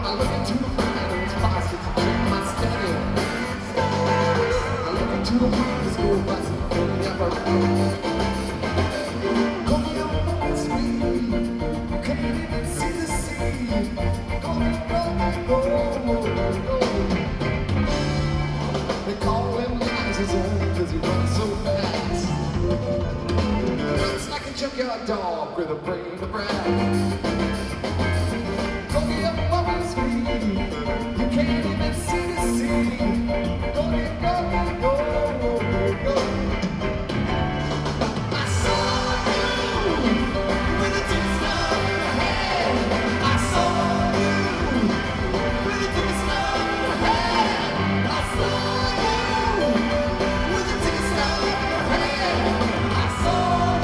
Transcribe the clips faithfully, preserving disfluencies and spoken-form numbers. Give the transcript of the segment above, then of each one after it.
I look into the finance pockets and check my status. I look into the high school bus and only ever going on the speed. You can't even see the sea. Going, going, going, going. They call him Liza's own cause he runs so fast. Runs like a junkyard dog with a brain of brass. Going up on the speed, you can't even see the sea. Going, going, going, going. I saw you with a twist of your head. I saw you with a twist of your head. I saw you with a twist of your head. I saw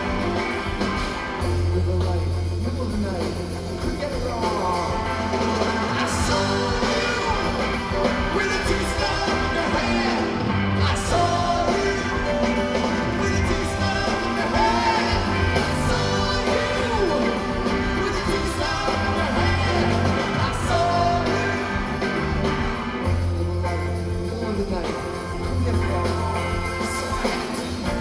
you with the light, middle of the night. Couldn't get it wrong. I saw you with a twist of your head. I saw you with a twist of your head. I saw you with a twist of your head. I saw you with the light, middle of the night. Couldn't get it wrong. So I had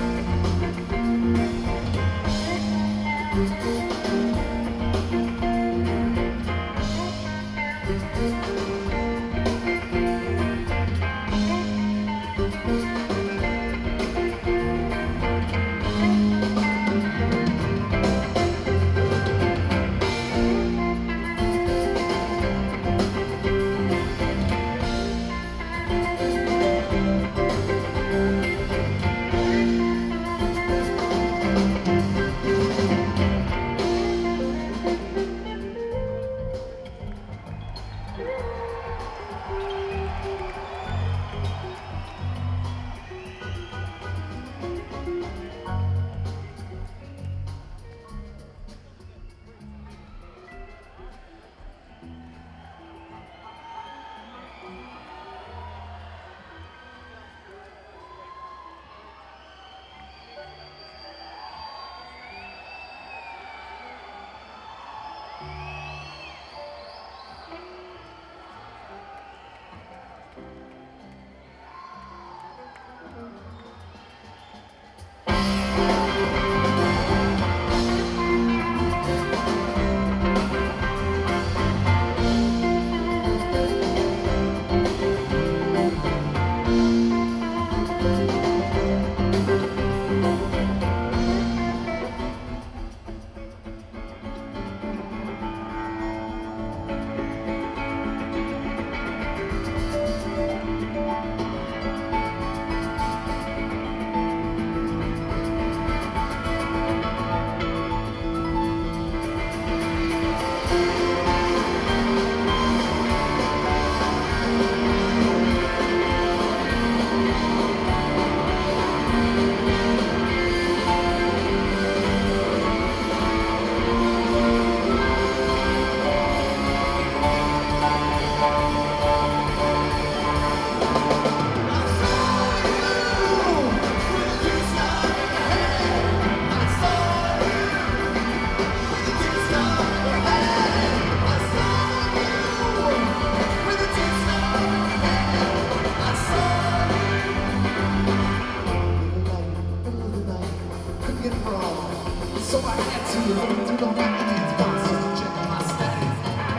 So I had to look through the magazine boxes to check my status.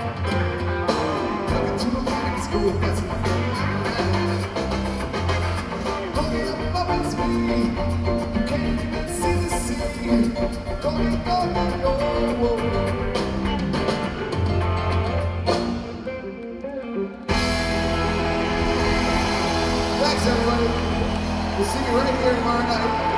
Looking through the mag school bus and going up up in speed. You can't even see the sea. Going, going, going. Thanks everybody. We'll see you right here tomorrow night.